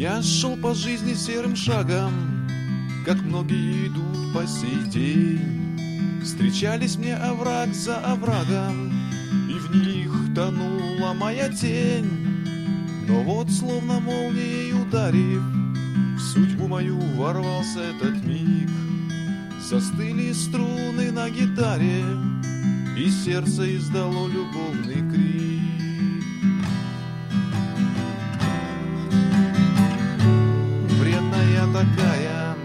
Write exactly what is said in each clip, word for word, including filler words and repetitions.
Я шел по жизни серым шагом, как многие идут по сей день. Встречались мне овраг за оврагом, и в них тонула моя тень. Но вот, словно молнией ударив, в судьбу мою ворвался этот миг. Застыли струны на гитаре, и сердце издало любовный крик. Вредная такая,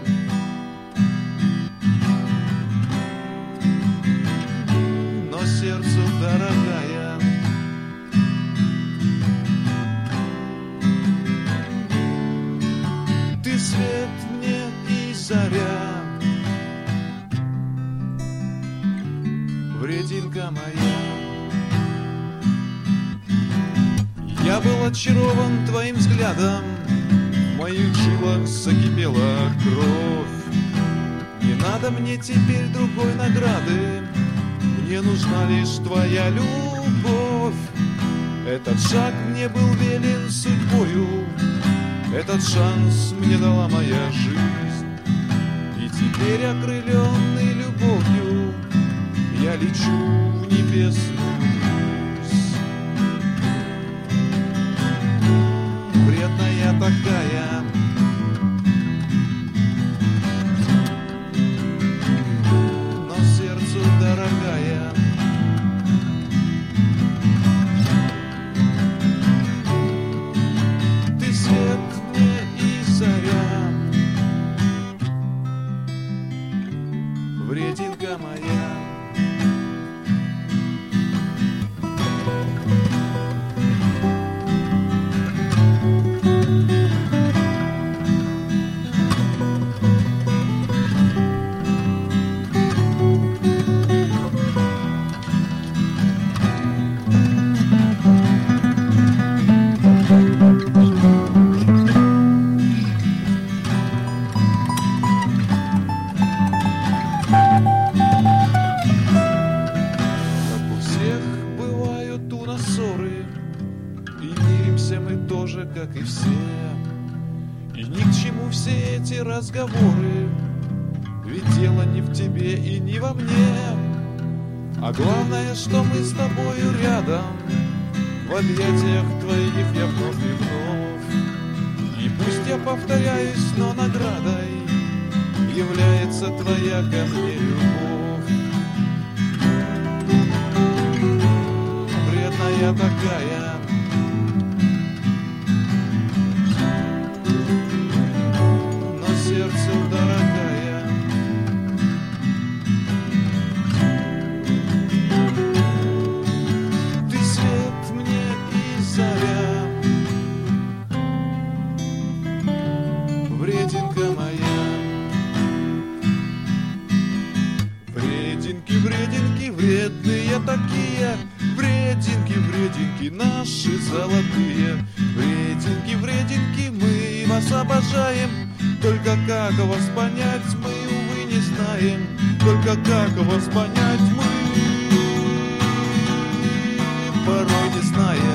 но сердцу дорогая. Ты свет мне и заря, врединка моя. Я был очарован твоим взглядом, в моих жилах закипела кровь. Не надо мне теперь другой награды, мне нужна лишь твоя любовь. Этот шаг мне был велен судьбою, этот шанс мне дала моя жизнь. И теперь, окрыленный любовью, я лечу в небесную высь. Вредная такая, но сердцу дорогая. Ты свет мне и заря, врединка моя. Как и все, и ни к чему все эти разговоры, ведь дело не в тебе и не во мне, а главное, что мы с тобою рядом, в объятиях твоих я вновь и вновь. И пусть я повторяюсь, но наградой является твоя ко мне любовь. Вредная такая, сердцу дорогая. Ты свет мне и заря, врединка моя. Врединки, врединки, вредные такие, врединки, врединки наши золотые. Врединки, врединки, мы вас обожаем. Только как вас понять мы, увы, не знаем. Только как вас понять мы порой не знаем.